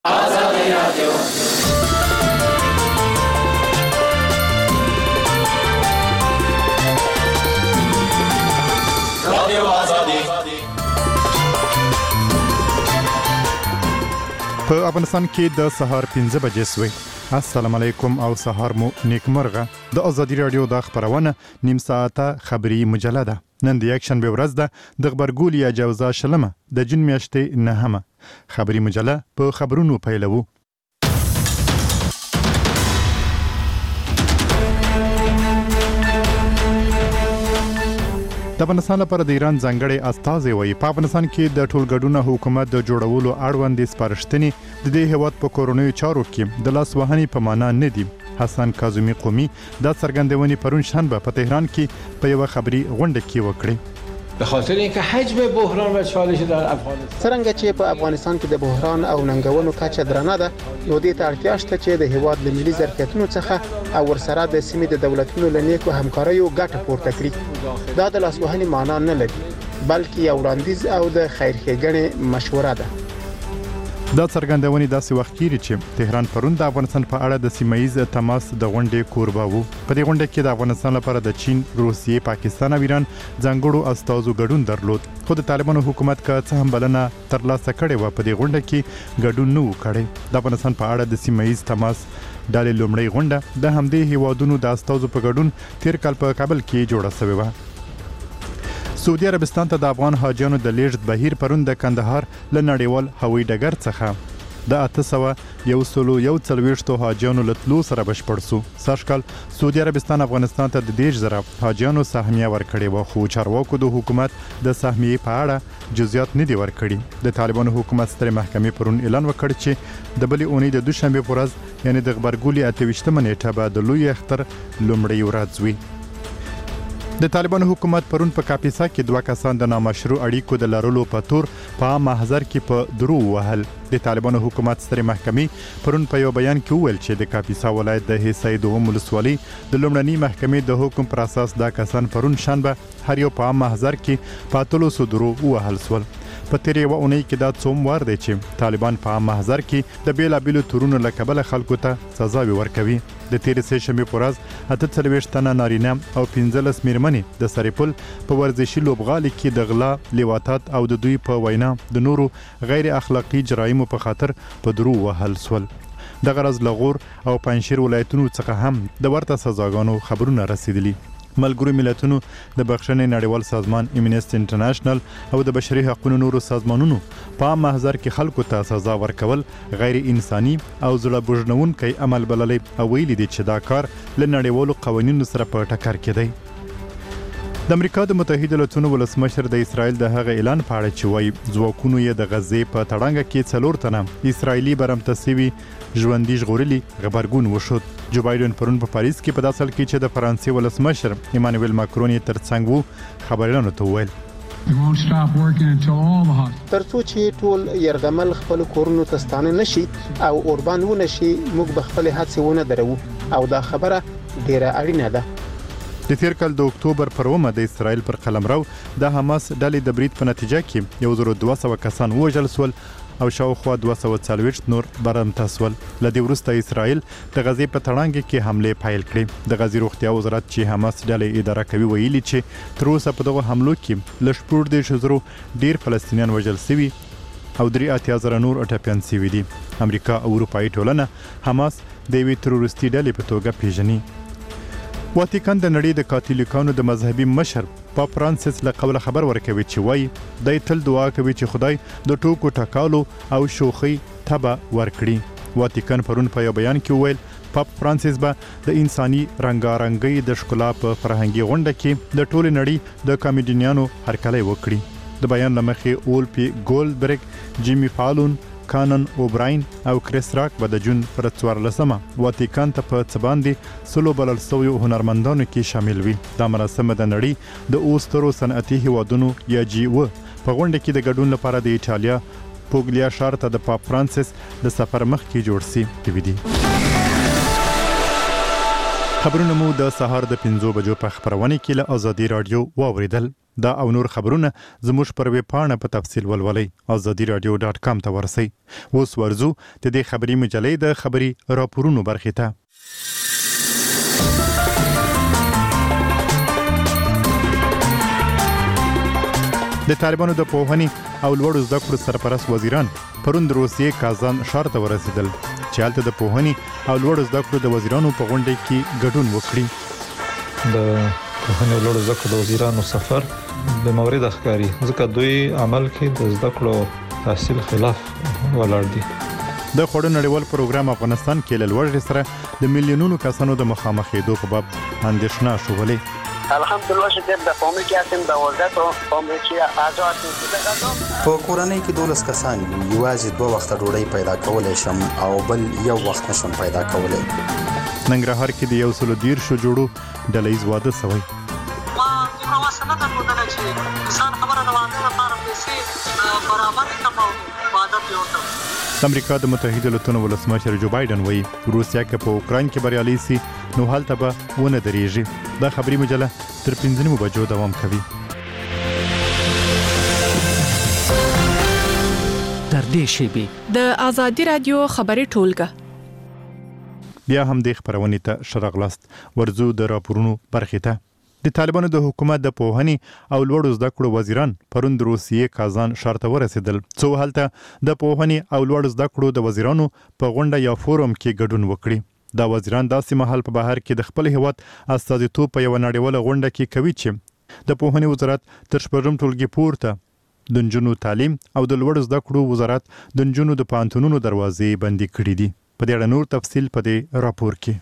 آزادی رادیو رادیو آزادی په افغانستان کې د سهار 5 بجې سوي. السلام علیکم او سهار مو نیکمرغه. د آزادی رادیو د خبرونه نیم ساعته خبری مجله ده. نن د یک شنبه ورځ ده د خبرګولیا جوزا شلمه د جون میاشتې نهمه. خبری مجله په خبرونو پیلوو. د افغانستان لپاره د ایران ځانګړی استازی وایي په افغانستان کې د ټولګډونه حکومت د جوړولو اړوند سپارښتنې د دې هیواد په کورونیو چارو کې د لاس وهنې په معنا نه دي. حسن کاظمی قومي د څرګندونې پرون شنبه په تهران کې په یو خبري غونډه کې وکړي. به خاطر اینکه حجم بحران و چالش در افغانستان څنګه چې په افغانستان کې د بحران او ننګونو کچه درنه ده، نو دې ته اړتیا شته چې د هیواد له ملي ظرفیتونو څخه او ورسره د سیمې د دولتونو له نیکو همکاریو ګټه پورته کړي. دا د لاسوهنې معنا نه لري، بلکې یو وړاندیز او د خیرښېګڼې مشوره ده. دا څرګندونې داسې وخت کېږي چې تهران پرون د افغانستان په اړه د سیمایي تماس د غونډې کوربه وو. په دې غونډه کې د افغانستان لپاره د چین، روسیې، پاکستان او ایران ځانګړو استازو ګډون درلود. خو د طالبانو حکومت که څه هم بلنه ترلاسه کړې و، په دې غونډه کې ګډون نه وکړي. د افغانستان په اړه د سیمایي تماس ډلې لومړی غونډه د همدې هیوادونو د استازو په ګډون تیر کال په کابل کې جوړه شوې و. سعودي عربستان ته د افغان حاجیانو د لیږد بهیر پرون د کندهار له نړیوال هوایي ډګر څخه د 841 حاجیانو له تلو سره بشپړ شو. سږکال سعودي عربستان افغانستان ته د 10,000 حاجیانو سهمیه ورکړې و، خو چارواکو د حکومت د سهمیې په اړه جزئیات نه دي ورکړي. د طالبانو حکومت سترې محکمې پرون اعلان وکړ چې د بلې اونۍ د دوشنبه په ورځ یعنی د خبرګولي 28 نیټه به د لوی اختر لومړی ورځ وي. د طالبانو حکومت پرون په کاپیسا کې 2 کسان د نامشروع اړیکو د لرلو په تور په محضر کې په درو وهل. د طالبانو حکومت سترې محکمې پرون په یو بیان کې وویل چې د کاپیسا ولایت د حصې دوم ولسوالۍ د لومړنۍ محکمې د حکم پر اساس دا کسان پرون شنبه هر یو په محضر کې په 300 درو وهل سول. په تیرې و اونۍ کې دا څوم وار دی چې طالبان په محضر کې د بیلابیلو تورونو له کبله خلکو ته سزاوي ورکوي. د تیرې سه شنبه په ورځ 48 تنه نارینه او 15 میرمنې د سریپل په ورزشي لوبغالي کې د غلا، لیواتات او د دوی په وینا د نورو غیر اخلاقی جرایمو په خاطر په درو وهل سول. د غرض لغور او پنځشیر ولایتونو څخه هم د ورته سزاګانو خبرونه رسیدلي. ملګرو ملتونو د بخښنې نړیوال سازمان امنیست انټرنیشنل او د بشري حقوقو نورو سازمانونو په محضر کې خلکو ته سزا ورکول غیر انساني او زړه بوژنونکی عمل بللی او ویلي دي چې دا کار له نړیوالو قوانینو سره په ټکر کې دی. د امریکا د متحده ایالاتونو ولسمشر د اسرائیل د هغه اعلان په اړه چې وایي ځواکونو یې د غزې په تړانګه کې 4 تنه اسرائیلي برمتسوي ژوندي ژغورلي خبرګون وشود. جو بایدن پرون په پاریس کې په داسل کې چې د فرانسې ولسمشر ایمانوئل ماکرون ترڅنګ وو خبرونه ته ویل ترڅو چې ټول يرغمل خپل کورونو ته ستانه نشي او اوربان و نشي، موږ به خپل هڅې ونه درو او دا خبره ډیره اړینه ده. د تیر کال د اکتوبر پر 1 د اسرائیل پر قلمرو د حماس ډلې د برید په نتیجه کې 1200 کسان وژل سول او شاوخوا 240 نور برمته سول. لدې وروسته اسرائیل د غزې په تړانګه کې حمله پیل کړې. د غزې روغتیا وزارت چې حماس ډلې اداره کوي ویلي چې تر اوسه په دغه حملو کې ل 14,000 ډیر فلسطینیان وژل شوي او 3,000 نور اټپیان شوي دي. امریکا او اروپایي ټولنه حماس د یوې تروریستي ډلې په توګه پیژني. واتیکان د نړۍ د کاتولیکانو د مذهبي مشر پاپ فرانسیس له قوله خبر ورکوي چې وایي دای تل دعا کوي چې خدای د ټوکو ټکالو او شوخي تبه ورکړي. واتیکان پرون په یو بیان کې ویل پاپ فرانسیس به د انساني رنګارنګۍ د ښکلا په فرهنګي غونډه کې د ټولې نړۍ د کامیډینانو هرکلی وکړي. د بیان لمخې اولپی ګولډبرګ، جیمی فالون، کانن اوبراین او کریس راک به د جون پر 14 واتیکان ته په څباندې سلو بلل سویو هنرمندانو کې شامل وي. دا مراسم د نړۍ د اوسترو صنعتي هیوادونو یا G7 په غونډه کې د ګډون لپاره د ایټالیا پوګلیا ښار ته د پاپ فرانسیس د سفر مخ کې جوړ شي. خبرونه مو د سهار د 5 بجو په خبرونه کې له ازادي رادیو واوریدل دا او نور خبرونه زموږ پر ویب پاڼه په تفصیل ولولئ azadiradio.com ته ورسئ اوس ورزو د دې خبري مجلې د خبري راپورونو برخې ته د طالبانو د پوهنې او لوړو زده کړو سرپرست وزیران پرون د روسیې کازان ښار ته ورسېدل چې هلته د پوهنې او لوړو زده کړو د وزیرانو په غونډه کې ګډون وکړي د پوهنې او لوړو زده کړو د وزیرانو سفر د مورد ښکاری ځکه دوی عمل کې د زده کړو تحصیل خلاف ولاړ دي د خوړو نړیوال پروګرام افغانستان کې له لوړ سره د میلیونونو کسانو د مخامخېدو په باب اندېښنه شولې الحمدلله چې د قومي کې اسیم د وزارت قومي چې آزاد دي په کورنۍ کې 12 کسان یوازې 2 وخت ډوډۍ پیدا کولای شم او بل یو وخت نشم پیدا کولای ننګرهار کې د 113 جوړو ډلهیز واده شوی ما وسنه د مدنه چې انسان خبره د واده لپاره پیسې برابر کړو واده پیوته امریکا د متحده ایالاتونو ولسمشر جو بایدن وایي روسیا کې په اوکران کې بریالي سي نو هلته به ونه درېږي دا خبري مجله تر 15 بجو دوام کوي تر دې شیبې د ازادي رادیو خبري ټولګه بیا هم د خبرونه ته شرغلاست ورزو د راپورونو برخې ته د طالبانو د حکومت د پوهنې او لوړو زده کړو وزیران پرون د روسیې کازان ښار ته ورسېدل څو هلته د پوهنې او لوړو زده کړو د وزیرانو په غونډه یا فورم کې ګډون وکړي دا وزیران داسې مهال په بهر کې د خپل هیواد استازیتوب په یو نړیواله غونډه کې کوي چې د پوهنې وزارت تر شپږم ټولګي پورته د نجونو تعلیم او د لوړو زده کړو وزارت د نجونو د پانتونونو دروازې بندي کړې دي په دې اړه نور تفصیل په دې راپور کې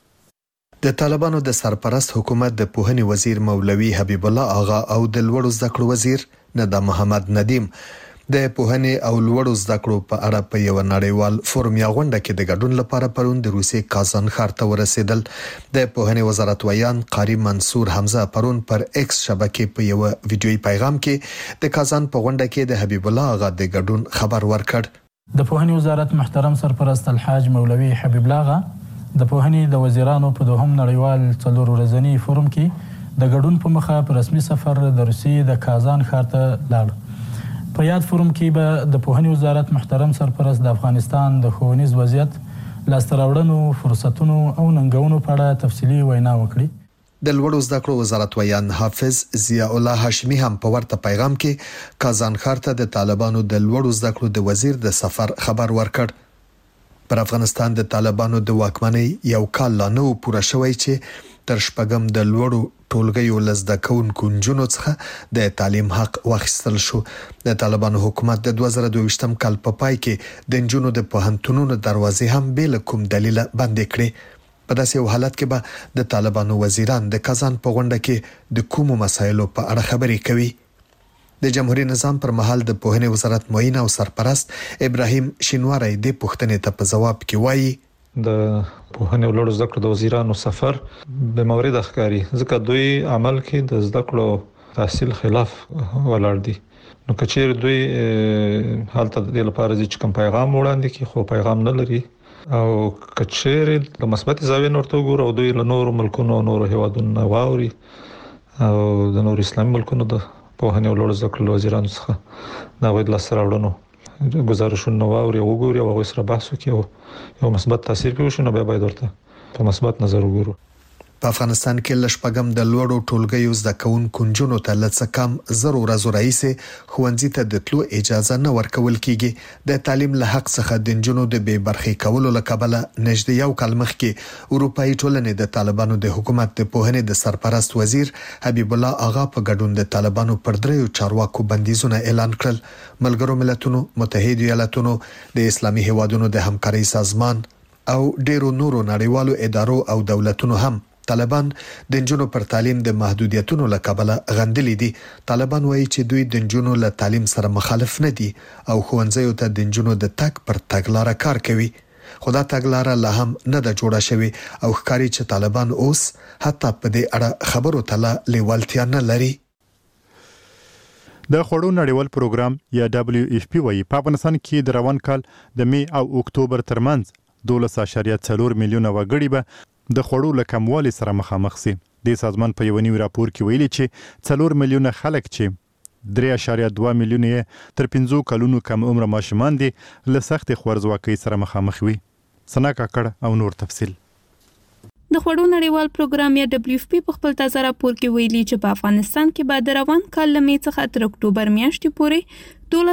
د طالبانو د سرپرست حکومت د پوهنې وزیر مولوي حبیب الله آغا او د لوړو زده کړو وزیر ندا محمد ندیم د پوهنې او لوړو زده کړو په اړه په یو نړیوال فورم یا غونډه کې د ګډون لپاره پرون د روسیې کازان ښار ته ورسېدل د پوهنې وزارت ویان قاری منصور حمزه پرون پر ایکس شبکې په یو ویډیويي پیغام کې د کازان په غونډه کې د حبیب الله آغا د ګډون خبر ورکړ د پوهنې وزارت محترم سرپرست الحاج مولوي حبیب الله آغا د پوهنې د وزیرانو په دوهم نړیوال 4 ورځنی فورم کې د ګډون په مخه په رسمي سفر د روسیې د کازان ښار ته لاړ په یاد فورم کې به د پوهنې وزارت محترم سرپرست د افغانستان د ښوونیز وضعیت لاسته راوړنو فرصتونو او ننګونو په اړه تفصیلي وینا وکړي د لوړو زده کړو وزارت ویان حافظ ضیاء الله هاشمي هم په ورته پیغام کې کازان ښار ته د طالبانو د لوړو زده کړو د وزیر د سفر خبر ورکړ پر افغانستان د طالبانو د واکمنۍ یو کال لا نه پوره شوی چې تر شپږم د لوړو ټولګیو لزده کوونکو نجونو څخه د تعلیم حق واخیستل شو د طالبانو حکومت د 2022م کال په پای کې د نجونو د پوهنتونونو دروازې هم بل کوم دلیل باندې کړې په داسې یو حالت کې به د طالبانو وزیران د کازان په غونډه کې د کومو مسایلو په اړه خبرې کوي د جمهوریت نظام پر مهال د پوهنې وزارت معین او سرپرست ابراهیم شینواری د پوښتنې ته په جواب کې وایي د پوهنې او لوړو زده کړو د وزیرانو سفر به مورد ښکاری ځکه دوی عمل کې د زده کړو تحصیل خلاف ولاړ دي نو کچیر دوی حالت د لپاره چې کوم پیغام وړاندې کی خو پیغام نه لري او کچیر د مثبت زاویې نورته ګور او دوی له نورو ملکونو او نورو هیوادونو واوري او د نور اسلامي ملکونو د پوهنې او لوړو زده کړو وزیرانو څخه دا وایي لاسته راوړنو گزارشونه واوري او وګوري او سره بحث وکړي او یو مثبت تاثیر پیوښ نه به باید ورته په مثبت نظر وګورو په افغانستان کې لشپګم د لوړو ټولګیو زده کوونکو نجونو ته لڅ کم 0 ورځې رئیسه خوندې ته د تلو اجازه نه ورکول کیږي د تعلیم له حق څخه د نجونو د بې برخې کولو لکبله نږدې یو کال مخکې اروپאי ټولنې د طالبانو د حکومت د پوهنې د سرپرست وزیر حبیب الله آغا په ګډون د طالبانو پر دریو چارواکو بندیزونه اعلان کړل ملګرو ملتونو متحده ایالاتونو د اسلامي هیوادونو د همکارۍ سازمان او ډیرو نورو نړیوالو ادارو او دولتونو هم طالبان د نجونو پر تعلیم د محدودیتونو لکبله غندلې دي طالبان وایي چې دوی د نجونو له تعلیم سره مخالف نه دي او ښوونځیو ته د نجونو د تګ پر تګلارې کار کوي خدا تګلارې لا هم نه د جوړه شوی او ښکاری چې طالبان اوس حتی په دې اړه خبرو ته لیوالتیا نه لري د خوړو نړیوال پروګرام یا WFP وایي په افغانستان کې د روان کال د می او اکتوبر ترمنځ 12.4 میلیونه وګړي به د خوړو له کموالي سره مخامخ سي. د سازمان په یو نوي راپور کې ویلي چې 4 میلیونه خلک چې 3.2 میلیونه تر 15 کلونو کم عمر ماشومان دي له سخت خوارځواکۍ سره مخامخ وي. سنا کاکړ او نور تفصیل. د خوړو نړیوال پروګرام یا WFP په خپل تازه راپور کې ویلي چې په افغانستان کې بعد روان کال له مې څخه تر اکتوبر میاشتې پورې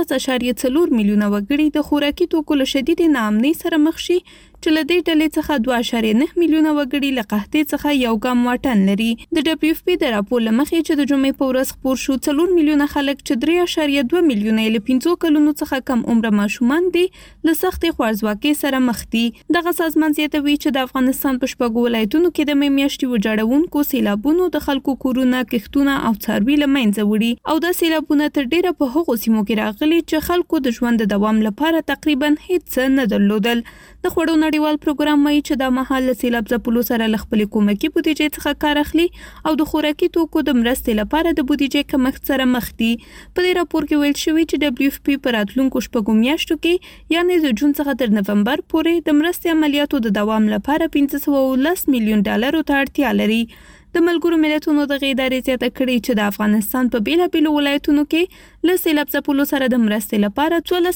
12.4 میلیونه وګړي د خوراکي توکو له شدید ناامنۍ سره مخ شي چې له دې ډلې څخه 2.9 میلیونه وګړي له قحطۍ څخه یو ګام واټن لري. د WFP د راپور له مخې چې د جمعې په ورځ خپور شو 4 میلیونه خلک چې 3.2 میلیونه له 15 کلونو څخه کم عمر ماشومان دي له سختې خوارځواکۍ سره مخ دي. دغه سازمان زیاتوي چې د افغانستان په شپږو ولایتونو کې د مې میاشتې وجاړونکو سیلابونو د خلکو کورونه، کښتونه او څاروي له منځه وړي او دا سیلابونه تر ډیره په هغو سیمو کې راغلي چې خلکو د ژوند د دوام لپاره تقریبا هیڅ نه درلودل. د خوړو نړیوال پروګرام وايي چې دا مهال له سیلاب ځپلو سره له خپلې کومکي بودیجې څخه کار اخلي او د خوراکي توکو د مرستې لپاره د بودیجې کمښت سره مخ دي. په دې راپور کې ویل شوی چې WFP په راتلونکو شپږو میاشتو کې یعنی د جون څخه تر نومبر پورې د مرستې عملیاتو د دوام لپاره 510 میلیون ډالرو ته اړتیا لري. د ملګرو ملتونو د ادارې زیاته کړې چې د افغانستان په بیلابیلو ولایتونو کې له سیلاب ځپلو سره د مرستې لپاره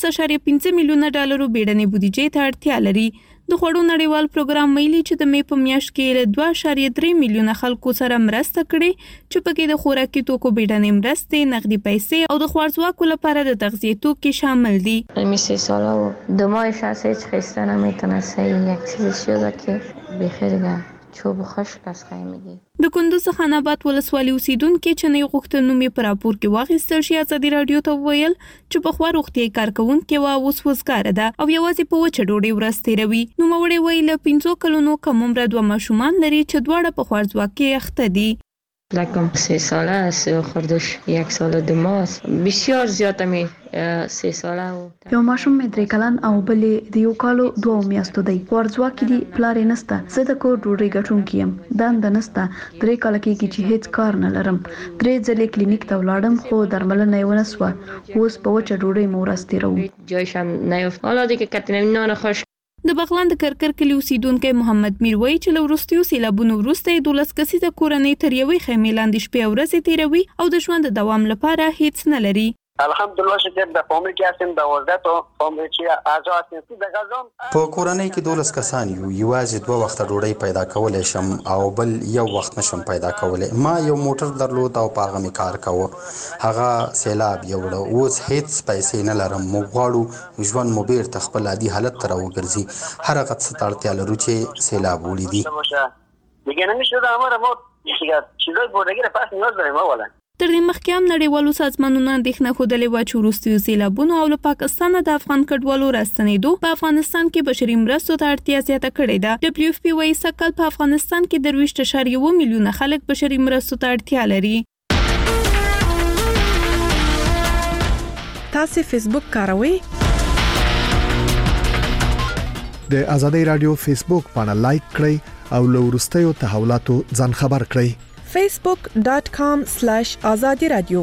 14.5 میلیونه ډالرو بیړنۍ بودیجې ته اړتیا لري. د خوړو نړیوال پروګرام ویلي چې د مې په میاشت کې له 2.3 میلیونه خلکو سره مرسته کړې چې پکې د خوراکي توکو بیړنۍ مرستې، نقدي پیسې او د خوارځواکو لپاره د تغذیه توکي شامل دي. می 3 ساله و 2 ماهش هست هیچ خسته نمیتونه سه یک چیزی شده که بخیر چوب خشک از خیمگی. د کندوز خان آباد ولسوالۍ اوسیدونکو چې نه غوښتنو می پر راپور کې واغستل شي ازادي رادیو ته ویل چې په خوا روغتي کارکونکو او وسوسګار ده او یوازې په وچه ډوډۍ ورسته روي. نو موري ویل 15 کلونو کم عمر دوه ماشومان لري چې دواړه په خوارځواکۍ اخته دي. لکم 3 ساله است، خردش 1 سال و 2 ماه است. بسیار زیاد می 3 ساله و یو ماشوم می 3 کلن او بلې د 1 کال 2 میاشتو دی. خوارځواکي دي، پلار نسته، زه د کور ډوډۍ ګټونکی یم، دند نسته، 3 کال کېږي چې هیڅ کار نه لرم. 3 ځلې کلینیک ته ولاړم خو درملنه یې ونه سوه. اوس په وچه ډوډۍ مو ورسته رو. جایشم نیفت. حالا دیگه کتنه نان خوش. د بغلان د کرکر کلی اوسیدونکو محمد میر وایي چې له وروستیو سیلابونو وروسته 12 کسیزه کورنۍ تر یوې خیمې لاندې شپې او ورځې تیروي او د ژوند د دوام لپاره هیڅ نه لري. الحمدلله چې د فامیل کې هستیم 12 تا فامیل چې اعضا هستیم د غزام په کورنۍ کې 12 کسان یو، یوازې 2 وخت ډوډۍ پیدا کولای شم او بل یو وخت نشم پیدا کولای. ما یو موټر درلود او په هغه می کار کاوه، هغه سیلاب یوړ. اوس هیڅ پیسې نه لرم. مو غواړو ژوند مو بیرته خپل عادي حالت ته راوګرځي. هر هغه څه ته اړتیا لرو چې سیلاب ولیدي. دیگه نمیشه امر ما چیزای بودگی را پس نیاز داریم اولا. تر دې مخکې هم نړیوالو سازمانونو اندېښنه ښودلې وه چې وروستیو سیلابونو او له پاکستانه د افغان کډوالو راستنېدو په افغانستان کې بشري مرستو ته اړتیا زیاته کړې ده. WFP وایي سږ کال په افغانستان کې 23.1 میلیونه خلک بشري مرستو ته اړتیا لري. تاسو فیسبوک کاروئ؟ د ازادي رادیو فیسبوک باندې لایک کړئ او له وروستیو تحولاتو ځان خبر کړئ. facebook.com/azadi radio.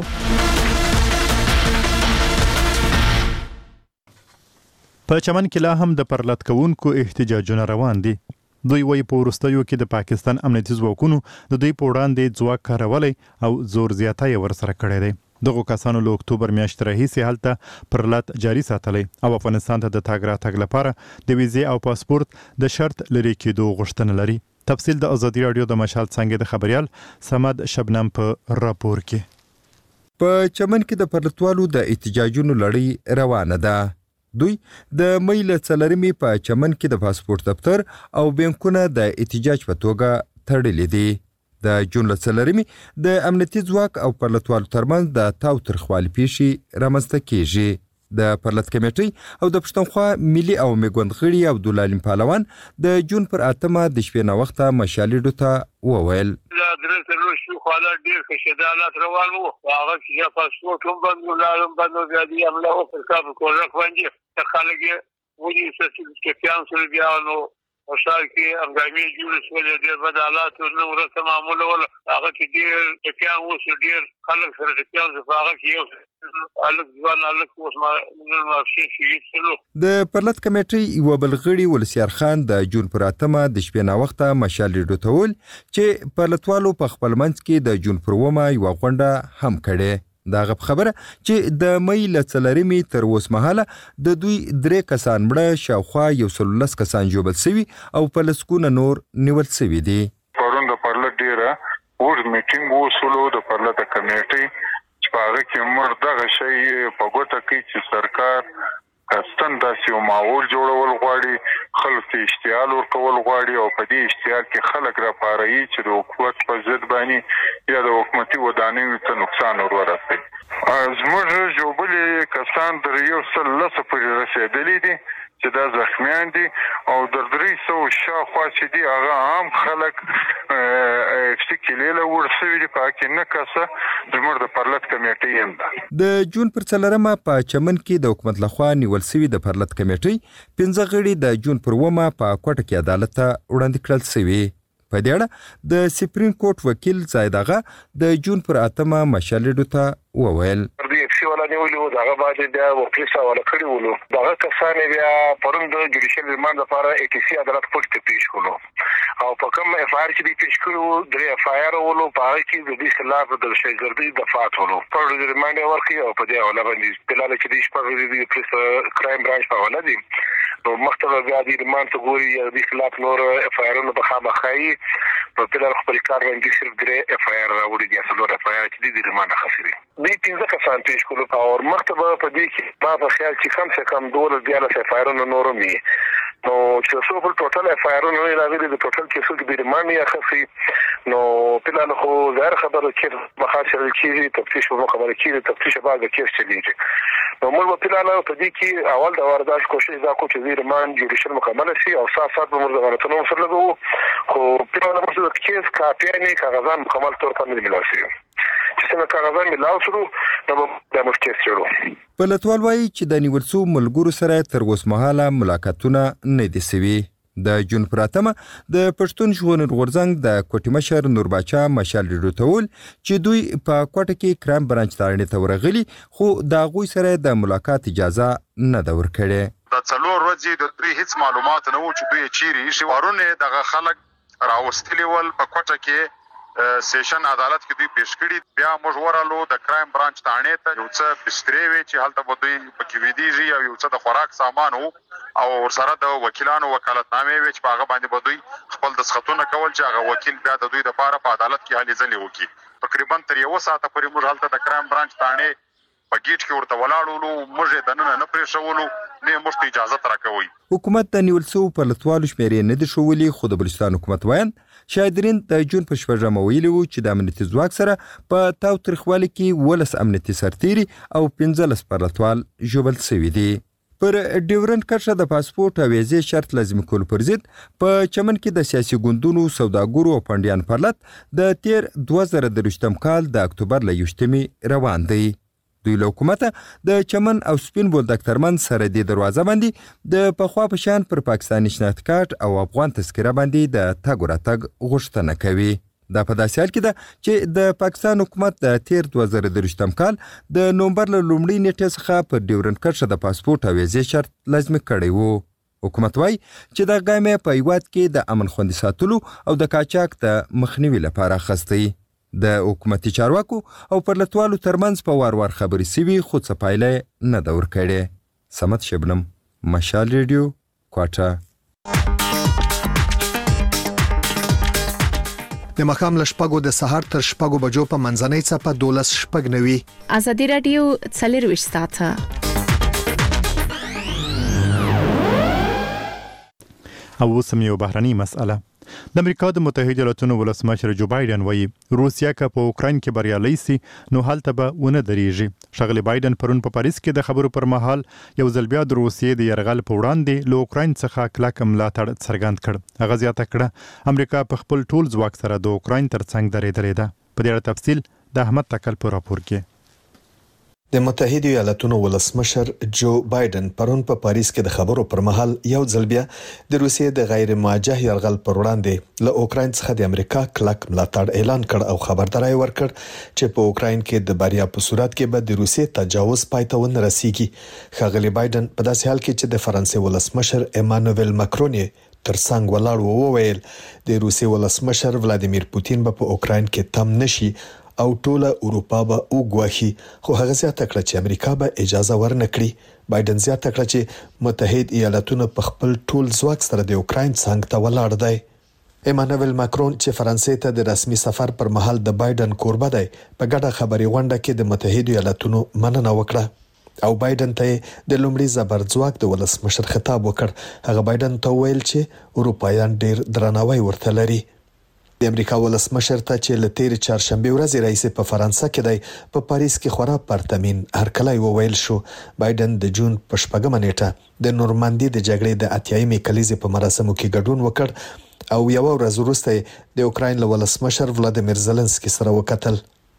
په چمن کې لا هم د پرلط کوونکو احتجاجونه روان دي. دوی وایي په وروستیو کې د پاکستان امنیتي ځواکونو د دوی په وړاندې ځواک کارولی او زور زیاتی ورسره کړی دی. دغه کسانو له اکتوبر میاشتې راهیسې هلته پرلط جاري ساتلی او افغانستان ته د تګ راتګ لپاره د ویزې او پاسپورت د شرط لري کېدو غوښتنه لري. تفصیل د ازادي رادیو د مشال څنګه د خبريال سمد شبنم په راپور کې. په چمن کې د پرلطوالو د احتجاجونو لړۍ روانه ده. دوی د مې له 4 په چمن کې د پاسپورت دفتر او بانکونه د احتجاج په توګه تړلې دي. د جون له 4 د امنیتي ځواک او پرلطوالو ترمنځ د تاوتریخوالي پیښې رامنځته کیږي. د پرلط کمیټې او د پښتونخوا ملي او میګوند غړي عبدالعلیم پهلوان د جون پر 8 د شپې نه وخته مشالې ډوته وویل لا درته روشي خاله ډیر خشدالات روان وو. هغه چې پاسپورت هم بندو زیادي عمله او پر کار کول باندې خلک ودي چې پیان سره بیا نو او شال کې هنګامي جوړ شول ډېر بدالات نو ورته معمول ول هغه کې ډېر ټکیان وو ډېر خلک سره ټکیان زه هغه کې یو الک ځوان الک اوس ما شي شي د پرلط کمیټې یو بلغړي ولسیار خان د جون پر 8 د شپې نا وخته مشال ډوتول چې پرلطوالو په خپل منځ کې د جون پر 9 یو غونډه هم کړي دا غب خبره چې د مې لڅلرمي تر اوس مهاله د دوی 3 کسان مړه شاوخوا 113 کسان جوړل شوی او په لسکونه نور نیول شوی دي پرون د پرلط ډیره ور میټینګ وسولو د پرلط کمیټې چې هغه کې مرده شي په ګوته کې چې سرکار کستن داسې یو ماحول جوړول غواړي خلک ته اشتعال ورکول غواړي او په دې اشتعال کې خلک را پاري چې د حکومت په ضد باندې یا د حکومتي ودانیو ته نقصان ورسوي زموږ جوړبلې کسان در یو سل لسه پورې رسېدلي دي چې دا زخمیان دي او در 300 شاوخوا چې دي هغه عام خلک فکلیله ورسوي دي په کې نه کسه زموږ د پرلط کمیټې هم ده د جون پر 4 په چمن کې د حکومت لخوا نیول شوی د پرلط کمیټې 15 غړي د جون پر 9 په کوټه کې عدالت ته وړاندې کړل شوی په دې اړه د سپریم کورټ وکیل زایدغه د جون پر 8 مشالډو ته وویل ولا نیولو داغه باندې بیا وکیل سره کړی ولو داغه کسان بیا پرون د جوډیشل ریماند لپاره ای ټي سي عدالت پورته پیښ کړو او په کوم اف آر چې پیښ کړو درې اف آی آر ولو په هغه کې د دې خلاف د شایګردي دفعات ولو پر ریماند ورکړي او په دې حواله باندې بلال چې د شپږ د پولیس کرایم برانچ په حواله دي نو مختلف بیا د ریماند ته ګوري د خلاف نور اف آی آر نو په خامخایي په بلال خپل کار باندې صرف درې اف آی آر راوړي دي اصل اف آی آر چې د ریماند خاصري دې 15 کسان پیښ کړو او مکتبه په دې کې ما په خیال چې کم څه کم 12 اف آی آر نو مي نو چې څو په ټوټل اف آی آر نو راغلي د ټوټل کیسو کې د ریماند یا خفي نو په لاره خو ظاهر خبره چې مخاطر کې تفتیش او خبره کې تفتیش بعد کیس چلیږي نو موږ په لاره په دې کې اول د واردات کوشش دا کو چې ریماند جوډیشل مکمل شي او سات موږ د ورتنو سره لګو خو په لاره موږ د کیس کاپیانه کاغذان مکمل تور باندې ملال شي چې څنګه کاغذان ملال شروع نو د مشکل شروع پلتوال وایي چې د نیول شو ملګرو سره تر اوس مهاله ملاقاتونه نه دي شوي د جون پر 8 د پښتون ژغورنې غورځنګ د کوټي مشر نور باچا مشال ډوتول چې دوی په کوټه کې کرام برانچ تارنې ته ورغلي خو د غوي سره د ملاقات اجازه نه دا ورکړي د څلور ورځې د دوی هیڅ معلومات نه و چې دوی چیرې شي ورونه دغه خلک راوستلی ول په کوټه کې سیشن عدالت کې دوی پیش کړي بیا مشورالو د کرایم برانچ تانه ته یو څه بسترې وی چې حالت به دوی پکې ویدیږي او یو څه د خوراک سامان او ورسره د وکیلانو وکالتنامې وی چې هغه باندې به دوی خپل دسخطونه کول چې هغه وکیل بیا د دوی لپاره په عدالت کې هلي ځلې وکړي تقریبا تر یو ساعت پورې موږ حالت د کرایم برانچ تانه په گیټ کې ورته ولاړو موږ د نن نه پرې شوولو نه مشت اجازه ترکوي حکومت د نیول شو په لټوالو شمیرې نه دي شوولي خو د بلوچستان حکومت وایي شاهدرین د جون په شپږم ویلي وو چې د امنیتي ځواک سره په تاو ترخوالي کې ولس امنیتي سرتيري او 15 پرلطوال جوړل شوی دي پر ډیورنت کرښه د پاسپورت او ویزې شرط لازم کول پر ضد په چمن کې د سیاسي ګوندونو سوداګرو او پندیان پرلط د تیر 2023 کال د اکتوبر ل 1 روان دی دوی له حکومته د چمن او سپین بولدک ترمن سره د دروازه باندې د پخوا په شان پر پاکستاني شناخت کارت او افغان تذکره باندې د تګ راتګ غوښتنه کوي دا په داسې حال کې ده چې د پاکستان حکومت د تیر 2023 کال د نومبر له لومړۍ نیټې څخه پر ډیورنت کرښه د پاسپورت او ویزې شرط لازمي کړی وو حکومت وایي چې د ګامې په هیواد کې د امن خوندي ساتلو او د قاچاق د مخنیوي لپاره اخیستی د حکومتي چارواکو او پرلطوالو ترمنځ په وار خبرې سوي خو څه پایله نه ده ورکړې سمت شبنم مشال ریډیو کوټه د مخام لشپګو د سهار تر شپګو بجو په منځنۍ څپه 12 شپګ نوي ازادي رادیو څلرويش ساعته او سم یو بهرني مسأله د امریکا د متحده ایالاتونو ولسمشر جو بایدن وایي روسیا که په اوکراین کې بریالي سي نو هلته به ونه درېږي شغله بایدن پرون په پاریس کې د خبرو پر مهال یو ځل بیا د روسیې د يرغل په وړاندې له اوکراین څخه کلک ملاتړ څرګند کړ هغه زیاته کړه امریکا په خپل ټول ځواک سره د اوکراین ترڅنګ درېدلې ده په دې اړه تفصیل د احمد تکل په راپور کې د متحده ایالاتونو ولسمشر جو بایدن پرون په پاریس کې د خبرو پر مهال یو ځل بیا د روسیې د غیر موجه یرغل پر وړاندې له اوکراین څخه د امریکا کلک ملاتړ اعلان کړ او خبرداري ورکړ چې په اوکراین کې د بریا په صورت کې به د روسیې تجاوز پای ته ونه رسیږي. ښاغلي بایدن په داسې حال کې چې د فرانسې ولسمشر ایمانوئل ماکرون ترڅنګ ولاړ وویل د روسیې ولسمشر ولادیمیر پوتین به په اوکراین کې تم نشي او ټوله اروپا به وګواهي، خو هغه زیاته کړه چې امریکا به اجازه ورنکړي. بایدن زیاته کړه چې متحده ایالاتونه په خپل ټول ځواک سره د اوکراین څنګ ته ولاړ دی. ایمانوئل ماکرون چې فرانسې ته د رسمي سفر پر مهال د بایدن کوربه دی، په ګډه خبري غونډه کې د متحده ایالاتونو مننه وکړه او بایدن ته د لومړي زبرځواک د ولسمشر خطاب وکړ. هغه بایدن ته ویل چې اروپایان ډیر درناوی ورته لري. د امریکا ولسمشر ته چې لتیر چهارشنبه ورځ رئیس په فرانسه کې دی، په پاریس کې خورا پرتمین هرکلی وویل شو. بایدن د جون په 4 نیټه د نورماندي د جګړې د اتیایمې کلیزې په مراسمو کې ګډون وکړ او یو ورځ وروسته د اوکراین ولسمشر ولادیمیر زيلنسکي سره وکتل.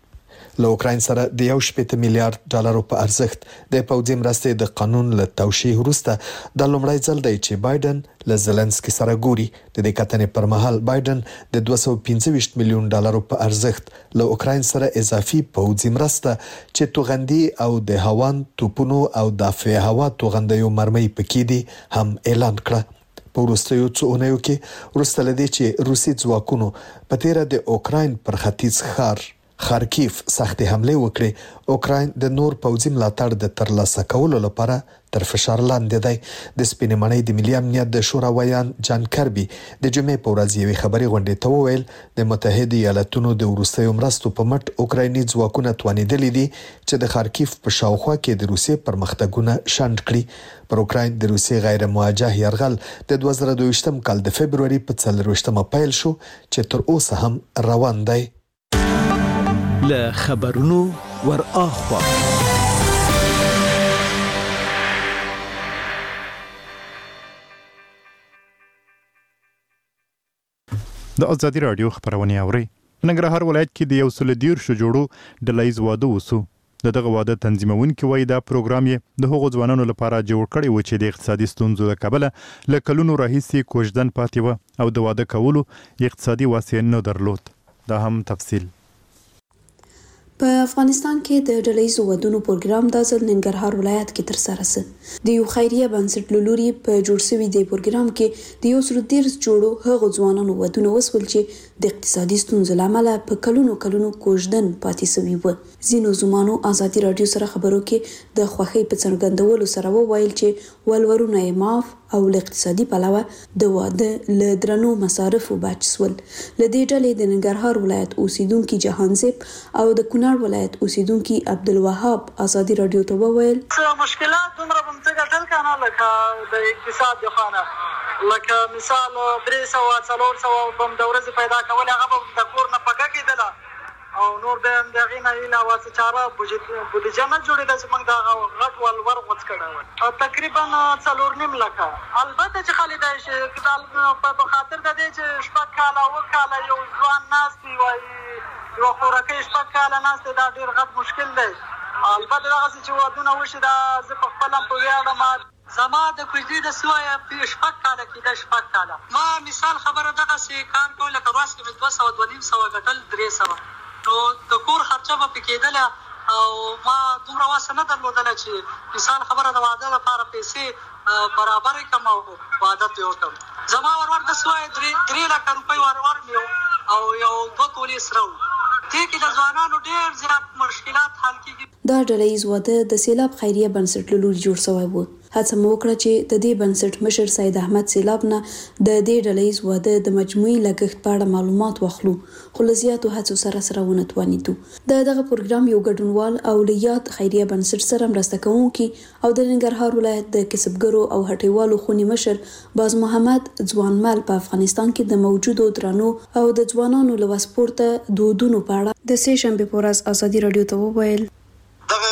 له اوکراین سره د 1.8 میلیارډ ډالرو په ارزښت د پوځي مرستې د قانون له توشیح وروسته د لومړی ځل دی چې بایدن له زيلنسکي سره ګوري. د دې کتنې پر مهال بایدن د 225 میلیون ډالرو په ارزښت له اوکراین سره اضافي پوځي مرسته چې توغندي او د هوان توپونو او دافع هوا توغندیو مرمۍ پکې دي هم اعلان کړه. په وروستیو څو اونیو کې وروسته لدی چې روسي ځواکونو په تیره د اوکراین پر ختیځ ښار خارکیف سختې حمله وکړې، اوکراین د نور پوځي ملاتړ د ترلاسه کولو لپاره تر فشار لاندې دی. د سپینې ماڼۍ د ملي امنیت د شورا ویان جان کربي د جمعې په ورځ یوې خبري غونډې ته وویل د متحده ایالاتونو د وروستیو مرستو په مټ اوکرایني ځواکونه توانیدلي دي چې د خارکیف په شاوخوا کې د روسیې پرمختګونه شنډ کړي. پر اوکراین د روسیې غیر موجه یرغل د 2022 کال د فبرवरी په 24 پیل شو چې تر اوسه هم روان دی. له خبرونو ور اخوا د ازادي رادیو خبرونه اوري. ننګرهار ولایت کې د 114 جوړو ډلایز واده وسو. دغه واده تنظیمونکي وایي دا پروګرام یې د هغو ځوانانو لپاره جوړ کړی و چې د اقتصادي ستونزو له کبله له کلونو راهیسې کوژدن پاتې و او د واده کولو اقتصادي وسایل نه درلود. دا هم تفصیل. په افغانستان کې د ډلهیزو ودونو پروګرام د ځل ننګرهار ولایت کې تر سره سه. د یو خیریه بنسټ لوري په جوړ شوی دی پروګرام کې د 113 جوړو هغو ځوانانو ودونه وسول چې د اقتصادي ستونزو لامل په کلونو کوژدن پاتې شوی و. زینو زمانو ازادي رادیو سره خبرو کې د خوخي په څرګندولو سره وویل چې ولورونه یې معاف او له اقتصادي پلوه د واده له درنو مصارفو بچ سول. له دې ډلې د ننګرهار ولایت اوسیدونکو جهانزیب او د کونړ ولایت اوسیدونکو عبدالوهاب ازادي رادیو ته وویل مشکلات دومره بمڅه ټل کنه لکه د اقتصاد خانه لکه مثال 300-400 بم د ورځې پیدا کول هغه د کور نه پکا کېدله او نور به هم دغه نه علاوه څه چاره بودیجه نه جوړېده چې موږ دا غټ ولور غوڅ کړو تقریبا 4.5 لک. البته چې خالي دی چې په خاطر د دې چې شپږ کاله او کاله یو ځوان ناستي وایي یو خورکه شپږ کاله ناستي دا ډیر غټ مشکل دی. البته دغه چې ودونه وشي دا زه په خپل په ویاړم زما د کوزي د سویا په شپږ کاله کې د شپږ کاله ما مثال خبره دغه چې کار کوله کواس کې 200 غټل 300 نو د کور خرچه به پکېدله او ما دومره واسه نه درلودله چې مثال خبره د واده لپاره پیسې برابر کم او واده پې وکړم. زما ورور د سوای 3 لک روپۍ ورور مې او یو 2 تولې سره و. دې کې د ځوانانو ډېر زیات مشکلات حل کېږي. دا ډلهیز واده د سیلاب خیریه بنسټ له لوري جوړ شوی و. هڅه مو وکړه چې د دې بنسټ مشر سید احمد سیلاب نه د دې ډلهیز واده د مجموعي لګښت په اړه معلومات واخلو، خو له زیاتو هڅو سره ونه توانیدو. دغه پروګرام یو ګډونوال او لیات خیریه بنسټ سره مرسته کوونکي او د ننګرهار ولایت د کسبګرو او هټیوالو خونی مشر باز محمد ځوانمل په افغانستان کې د موجودو درنو او د ځوانانو له وسپورته دودونو په اړه د سه شنبه په ورځ ازادي رادیو ته وویل دغه اقدام خو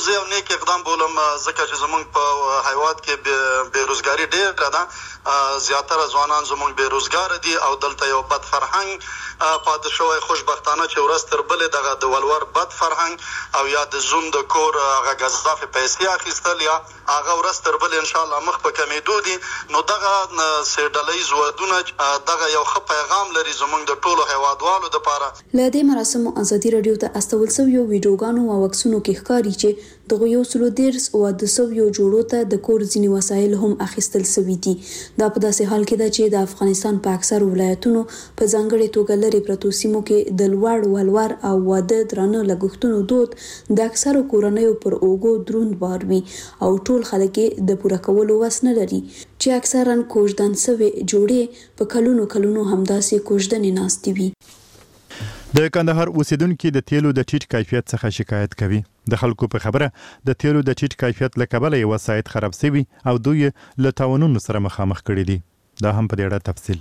زه یو نیک اقدام بولم ځکه چې زمونږ په هیواد کې بېروزګاري ډېره ده، زیاتره ځوانان زمونږ بېروزګاره دي او دلته یو بد فرهنګ پاتې شوی. خوشبختانه چې ورځ تر بلې دغه د ولور بد فرهنګ او یا د زوم د کور هغه ګزافې پیسې اخیستل یا هغه ورځ تر بلې انشاءالله مخ په کمېدو دي. نو دغه ډلهییز ودونه دغه یو ښه پیغام لري زمونږ د ټولو هیوادوالو دپاره. له دې مراسمو ازادي راډیو ته استول سویو ویډیوګانو او عکسونو کې ښکاري چې دغه 113 او 200 جوړو ته د کور ځینې وسایل هم اخیستل سوي دي. دا په داسې حال کې ده چې د افغانستان په اکثر ولایتونو په ځانګړې توګه لرې پرتو سیمو کې د لوړ ولور او واده درانه لګښتونو دود د اکثرو کورنیو پر اوږو دروند بار وي او ټول خلک د پوره کولو وس نه لري چې اکثرا کوژدن سوي جوړې په کلونو همداسې کوژدنې ناستې وي. د کندهار اوسیدونکو د تیلو د ټیټ کیفیت څخه شکایت کوي. د خلکو په خبره د تیلو د ټیټ کیفیت له کبله یو سایت خراب شوی او دوی له تاوانونو سره مخامخ کړي دي. دا هم په دې اړه تفصیل.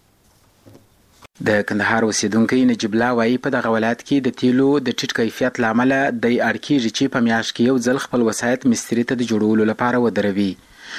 د کندهار اوسیدونکو نجیب الله وایي په دغه ولایت کې د تیلو د ټیټ کیفیت لامل د اړکیږي چې په میاشت کې یو ځل خپل وسایت مستری ته د جوړولو لپاره ودروي.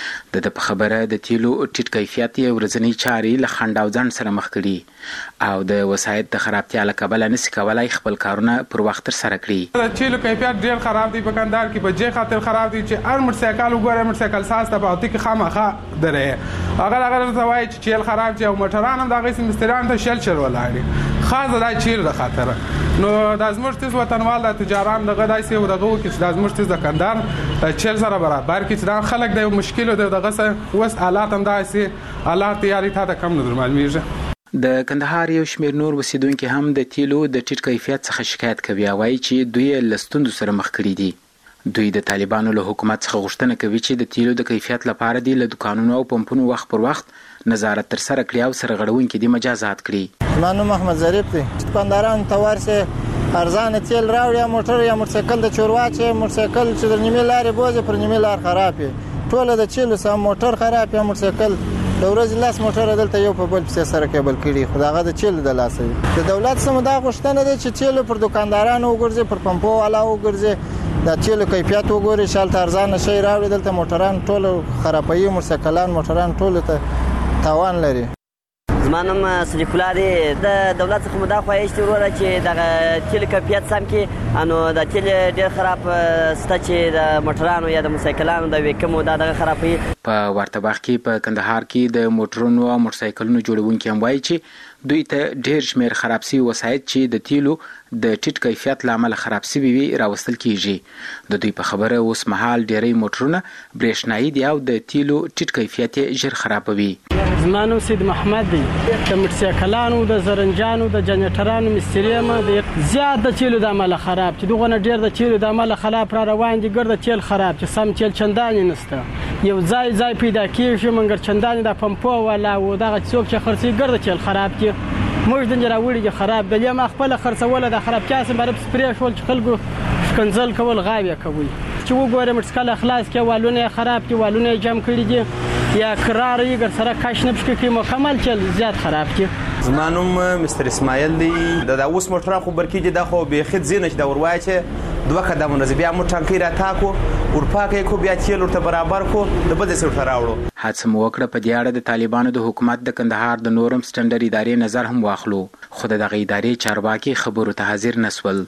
د په خبره د تیلو ټیټ کیفیت یې ورځنی چاري له خنډ او ځنډ سره مخ کړي او د وسایت د خرابتیا له کبله نشي کولای خپل کارونه پر وخت سره کړي. د تیلو کیفیت ډیر خراب دی په کندهار کې، په جې خاطر خراب دی چې هر موټرسایکل وګوره، موټرسایکل ساز ته پاتې کې خامخا درې هغه ته وایي چې چیل خراب دی او موټران هم دغه مستریان ته شل ولاړي خاص د چیل د خاطر. نو د زموږ تیز وطنوال د تجاران دغه داسې ودغه کې چې د زموږ تیز د کندهار چیل سره برابر کې چې دا خلک د مشکل د دغه سره وس حالات هم داسې حالات یاري ته کم نه معلومیږي. د کندهار یو شمېر نور اوسیدونکي هم د تیلو د ټیټ کیفیت څخه شکایت کوي او وایي چې دوی له ستونزو سره مخ کړي دي. دوی د طالبانو له حکومت څخه غوښتنه کوي چې د تیلو د کیفیت لپاره دی له دکانونو او پمپونو وخت پر وخت نظارت تر سره کړي او سرغړونکي دي مجازات کړي. مانو محمد ظریف دی. دکانداران ته ورسه ارزان تیل راوړي یا موټر یا موټرسایکل د چورواچ موټرسایکل چې د نیمه لارې بوزي پر نیمه لار خراب ټول د چیلو سم موټر خراب یا موټرسایکل د ورځې لاس موټر دلته یو په بل په سره کېبل کړي خداغه د چیلو د لاسه د دولت سم دا غوښتنه ده چې چیلو پر دکاندارانو وګرځي پر پمپو والا وګرځي د چیلو کیفیت وګوري شالت ارزان شي راوړي دلته موټران ټول خرابوي موټرسایکلان موټران ټول ته تاوان لري. زمانم صدیق الله دی. د دولت څخه مدا خواهش وروره چې د تیل کیفیت سم کې انو د تیل ډیر خراب ست چې د موټرانو یا د موټرسایکلانو د وکمو دغه خرابوي. په ورته وخت کې په کندهار کې د موټرونو او موټرسایکلونو جوړونکي هم وایي چې دوی ته ډیر شمیر خراب شوي وسایط چې د تیلو د ټیټ کیفیت لامل خراب شوي وي راوستل کیږي. د دوی په خبره اوس مهال ډیری موټرونه برېښنايي دي او د تیلو ټیټ کیفیت ژر خرابوي. زمانو سید محمد دی. د موټرسایکلانو د زرنجانو د جنریټرانو مستریما د زیات د تیلو د عمل خراب چې دغه ډیر د تیلو د عمل خراب را روان دي ګرځي تیل خراب چې سم تیل چندانې نشته یو ځای پیدا کیږي منګر چندانې د پمپو ولا و دغه څوک چې خرڅي ګرځي تیل خراب کی موږ د جراوړي خراب بل ما خپل خرڅول د خراب کاسه برب سپری شول چې خلکو کنزل کول غاوی کوي چې وګورم مسکل اخلاص کې والونه خراب کې والونه جام کړی دي یا قرار یې ګر سره کاش نه پښکې مکمل چل زیات خراب کی. زمانوم مستر اسماعیل دی د اوس موټر خو برکیږي د خو به خد زینش د وروای چې دوه قدمونه بیا مو ټانکی را تاکو ورپاکې کو بیا تیل ورته برابر کو د بده سره راوړو. حادثه مو وکړه په دې اړه د طالبانو د حکومت د کندهار د نورم سټنډر ادارې نظر هم واخلو خو د دغه ادارې چارواکي خبرو ته حاضر نسول.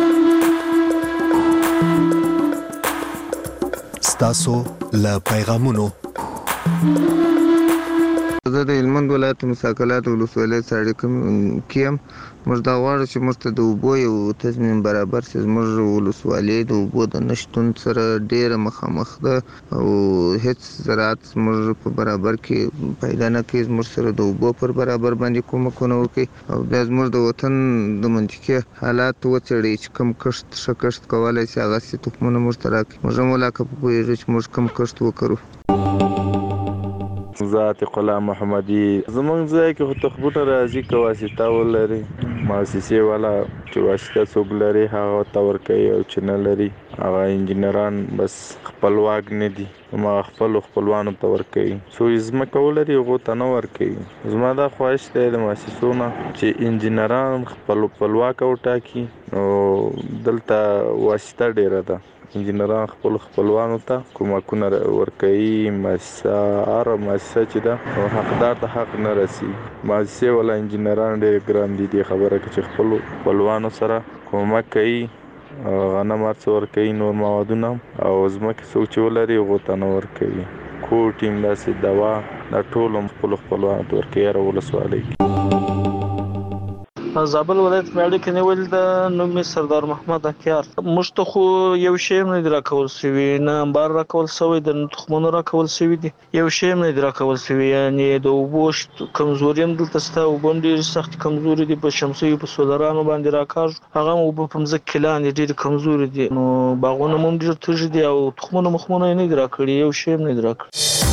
ستاسو له پیغامونو زه د هلمند ولایت مساکلات ولسوالۍ سړی کیم موږ دا غواړو چې موږ ته د اوبو یو تضمین برابر شي. زموږ ولسوالۍ د اوبو د نشتون سره ډېره مخامخ ده او هیڅ زراعت زموږ په برابر کې پیدا نه کوي. زموږ سره د اوبو پر برابر باندې کومکونه وکړي او بیا زموږ د وطن د منطقي حالات وڅېړي چې کوم کښت ښه کښت کولی شي هغسې تخمونه موږ ته راکړي. موږ هم ولاکه پوهېږو چې موږ کوم کښت وکړو. عتیق الله محمدي زمونږ ځای کې خو تخبوټه راځي که واسطه ولري مؤسسې والا چې واسطه څوک لري هغه ته ورکوي او چې نه لري هغه انجینران بس خپلواک نه دي ما خپلوانو ته ورکوي. څو ځمکه ولري هغو ته نه ورکوي. زما دا خواهش دی د مؤسسو نه چې انجینران خپلواکه وټاکي. نو دلته واسطه ډېره ده انجینران خپلوانو ته کومکونه ورکوي. مؤسسه چې ده حقدار ته حق نه رسي. مؤسسه ولا انجینران ډېر ګران دي دې خبره کې چې خپل خپلوانو سره کومک کوي، غنم ارڅ ورکوي، نور موادونه او ځمکې څوک چې ولري هغو ته نه ورکوي. کور ټیم داسې دوا دا ټول خپلو خپلوانو ته ورکوي هره ولسوالۍ کې. زابل ولایت میاړي کې نیول د نوم سردار محمد اکیار. موږ ته خو یو شی نه دی راکول شوی، نه انبار راکول شوی، د تخمونو راکول شوی دي، یو شی نه دی راکول شوی. یعنی د اوبو کمزوري هم دلته ستا اوبه ډېرې سخت کمزوري دي، په شمسیو په سولرانو باندې راکاږو، هغه اوبه په مځکه کې لاندې ډېرې کمزوري دي. نو باغونه هم ډېر تږي دي او تخمونه مخمونه یې نه دي راکړي، یو شی نه دی راکړي.